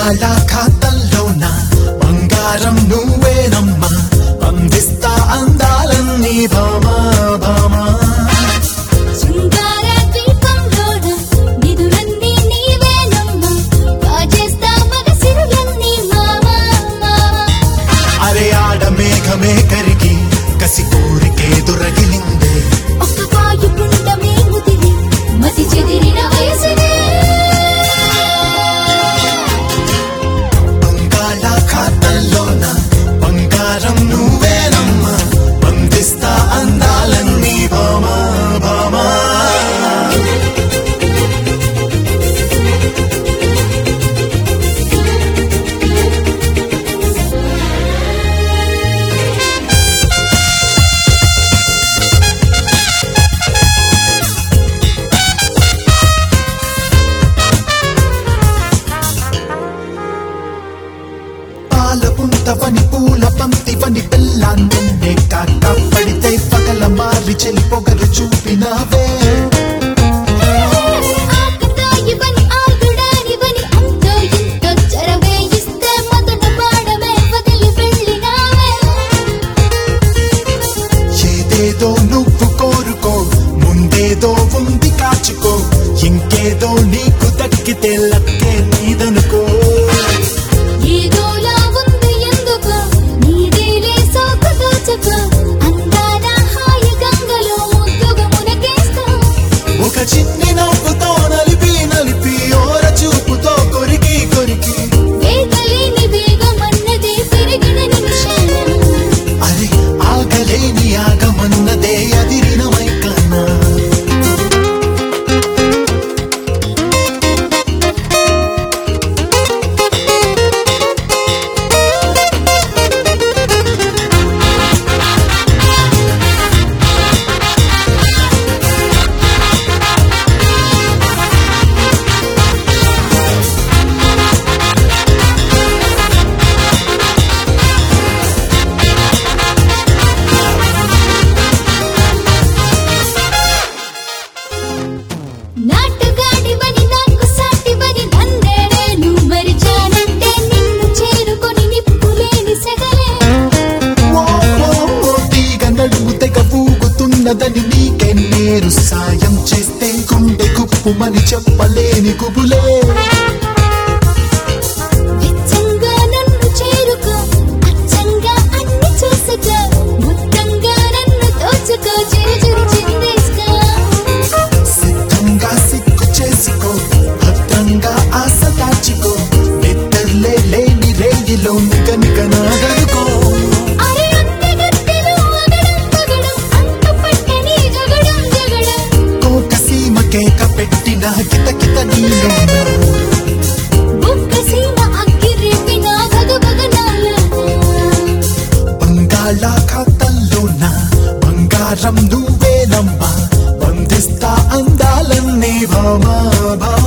బంగాళాఖాతంలోన బంగారం నువ్వేనమ్మా అందిస్తా అందాలన్నీ భామా భామా అరే ఆడ మేఘమే కరిగి కసి కోరికే దొరగిలిందే ఒక్క పాయు పుండమే ముదిరి మతి చెదిరిన వయసునే బంగాళాఖాతంలోన బంగారం నువ్వేనమ్మా అందిస్తా అందాలన్నీ భామా భామా పాలపుంతవని పూల పంతివని బెల్లాన్నే కాక పడితే పగల మారి చెలి పొగరు చూపినావే ఆకతాయివని ఆగుడానివని అంతో ఇంతో చరవే ఇస్తే మొదట పాడమే వదిలి వెళ్ళినావే ఏదేదో నువ్వు కోరుకో ముందేదో ఉంది కాచుకో ఇంకేదో నీకు దక్కితే లక్కే నీదనుకో ఏదోలా ఉంది ఎందుకో నీదేలే సోకు దోచుకో అందాల హాయి గంగలో ముద్దుగా మునకేస్తా ఒక చిన్ని నవ్వుతో నలిపి నలిపి ఓర చూపుతో కొరికి కొరికి వేగలేని వేగమన్నదే పెరిగిన నిమిషాన అరే ఆగలేని ఆగమన్నదే అదిరిన మైకన్నా నాటుగాడివని నాకు సాటివని నన్నే నేను మరిచానంటే నిన్ను చేరుకొని నిప్పులేని సెగలే తీగ నడుము తెగ ఊగుతున్నదని నీకే నేను సాయం చేస్తే గుండె గుప్పుమని చెప్పలేని గుబులే వెచ్చంగా నన్ను చేరుకో అచ్చంగా అన్ని చూసుకో మొత్తంగా నన్ను దోచుకో చిరుచురు చిందేసుకో సిద్ధంగా సిక్కు చేసుకో భద్రంగా ఆశ దాచుకో నిద్రలే లేని రేగిలో నిగనిగ నాగనుకో అరే అంతే గత్తెలు అగడం పగడం అంతు పట్టని జగడం జగడం కోక సీమ కేక పెట్టిన కితకిత నీలోన బుక్క సీమ అగ్గి రేపిన భగభగనాల బంగాళాఖాతంలోన బంగారం నువ్వేనమ్మా బంధిస్తా అందాలన్నీ భామా భామా